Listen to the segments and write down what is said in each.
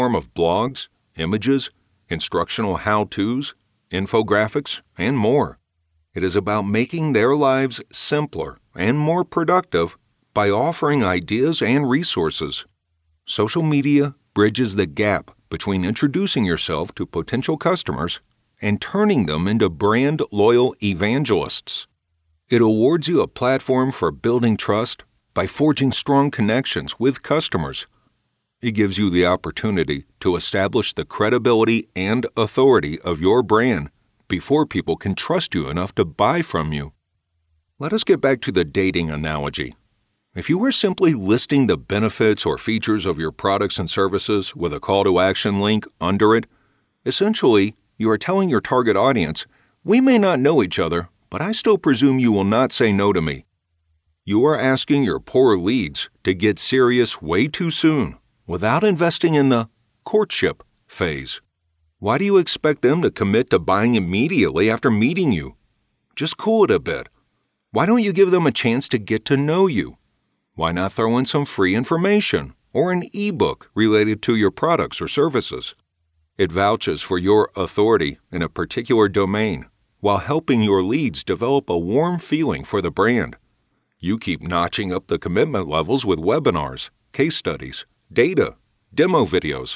form of blogs, images, instructional how-tos, infographics, and more. It is about making their lives simpler and more productive by offering ideas and resources. Social media bridges the gap between introducing yourself to potential customers and turning them into brand-loyal evangelists. It awards you a platform for building trust by forging strong connections with customers. It gives you the opportunity to establish the credibility and authority of your brand before people can trust you enough to buy from you. Let us get back to the dating analogy. If you were simply listing the benefits or features of your products and services with a call to action link under it, essentially, you are telling your target audience, "We may not know each other, but I still presume you will not say no to me." You are asking your poor leads to get serious way too soon without investing in the courtship phase. Why do you expect them to commit to buying immediately after meeting you? Just cool it a bit. Why don't you give them a chance to get to know you? Why not throw in some free information or an ebook related to your products or services? It vouches for your authority in a particular domain while helping your leads develop a warm feeling for the brand. You keep notching up the commitment levels with webinars, case studies, data, demo videos,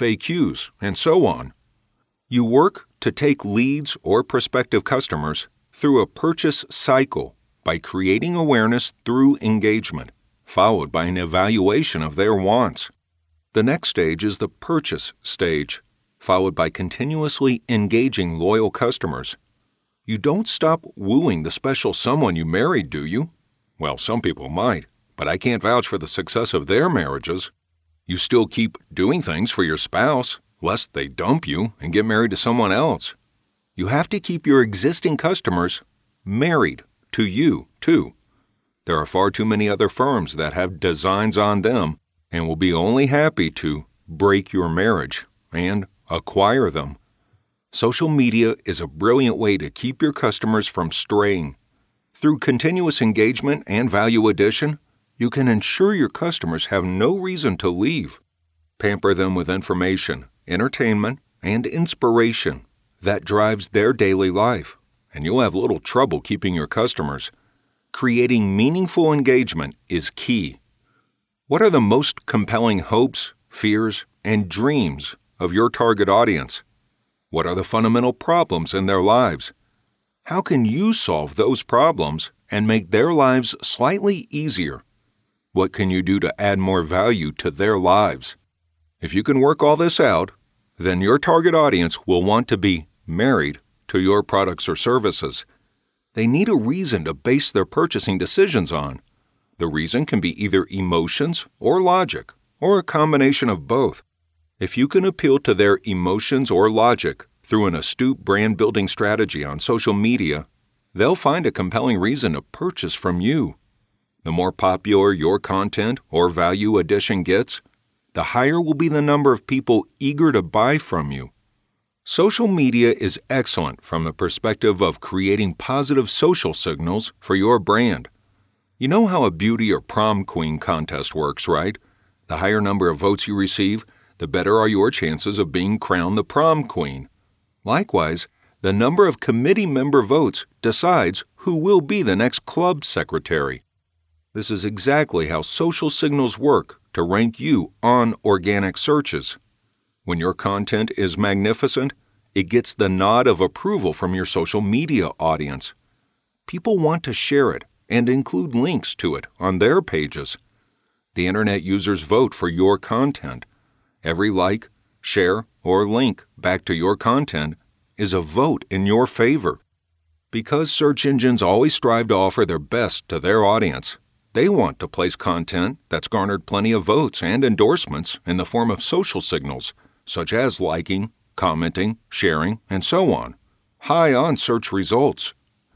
FAQs, and so on. You work to take leads or prospective customers through a purchase cycle by creating awareness through engagement, followed by an evaluation of their wants. The next stage is the purchase stage, followed by continuously engaging loyal customers. You don't stop wooing the special someone you married, do you? Well, some people might, but I can't vouch for the success of their marriages. You still keep doing things for your spouse, lest they dump you and get married to someone else. You have to keep your existing customers married to you, too. There are far too many other firms that have designs on them and will be only happy to break your marriage and acquire them. Social media is a brilliant way to keep your customers from straying. Through continuous engagement and value addition, you can ensure your customers have no reason to leave. Pamper them with information, entertainment, and inspiration that drives their daily life, and you'll have little trouble keeping your customers. Creating meaningful engagement is key. What are the most compelling hopes, fears, and dreams of your target audience? What are the fundamental problems in their lives? How can you solve those problems and make their lives slightly easier? What can you do to add more value to their lives? If you can work all this out, then your target audience will want to be married to your products or services. They need a reason to base their purchasing decisions on. The reason can be either emotions or logic, or a combination of both. If you can appeal to their emotions or logic through an astute brand-building strategy on social media, they'll find a compelling reason to purchase from you. The more popular your content or value addition gets, the higher will be the number of people eager to buy from you. Social media is excellent from the perspective of creating positive social signals for your brand. You know how a beauty or prom queen contest works, right? The higher number of votes you receive, the better are your chances of being crowned the prom queen. Likewise, the number of committee member votes decides who will be the next club secretary. This is exactly how social signals work to rank you on organic searches. When your content is magnificent, it gets the nod of approval from your social media audience. People want to share it and include links to it on their pages. The internet users vote for your content. Every like, share, or link back to your content is a vote in your favor. Because search engines always strive to offer their best to their audience, they want to place content that's garnered plenty of votes and endorsements in the form of social signals, such as liking, commenting, sharing, and so on, high on search results.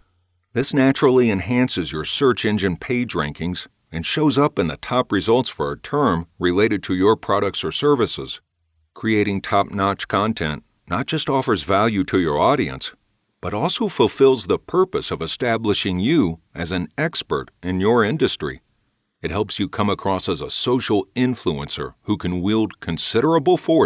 This naturally enhances your search engine page rankings and shows up in the top results for a term related to your products or services. Creating top-notch content not just offers value to your audience, but also fulfills the purpose of establishing you as an expert in your industry. It helps you come across as a social influencer who can wield considerable force